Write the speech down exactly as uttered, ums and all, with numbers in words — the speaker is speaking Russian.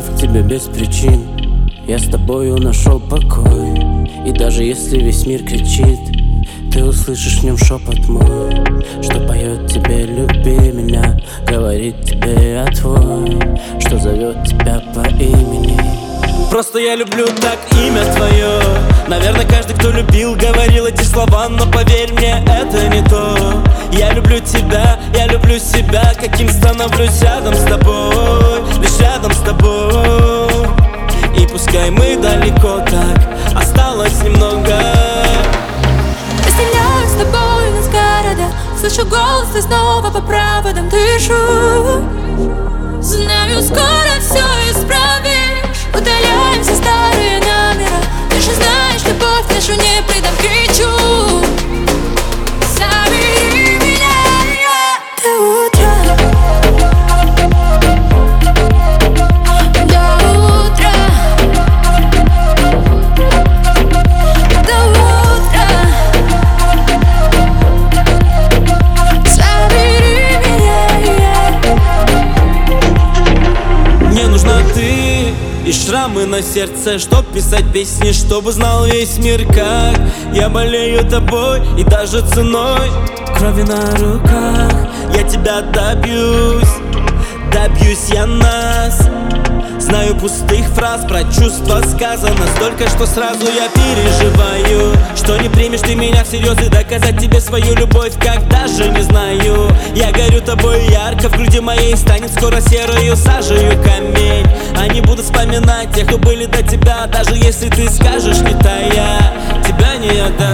любовь к тебе без причин. Я с тобою нашел покой. И даже если весь мир кричит, ты услышишь в нем шепот мой, что поет тебе «люби меня», говорит тебе «я твой», что зовет тебя по имени. Просто я люблю так имя твое. Наверное, каждый, кто любил, говорил эти слова, но поверь мне, это не то. Я люблю тебя, я люблю себя, каким становлюсь рядом с тобой, лишь рядом с тобой. И пускай мы далеко так, осталось немного. Разделяю с тобой нас города, слышу голос, ты снова по проводам дышу. Знаю, скоро все исправишь. Удаляем все старые номера. Ты же знаешь, любовь нашу не предам, кричу. Забери меня до утра, до утра, до утра. Забери меня. Мне нужна ты и шрамы на сердце, чтоб писать песни, чтобы знал весь мир, как я болею тобой. И даже ценой крови на руках я тебя добьюсь, добьюсь я нас. Знаю пустых фраз, про чувства сказано столько, что сразу я переживаю, что не примешь ты меня всерьез, и доказать тебе свою любовь, как даже не знаю. Я горю тобой ярко, в груди моей станет скоро серою сажею камень. Они будут вспоминать тех, кто были до тебя, даже если ты скажешь не тая, тебя не отдам.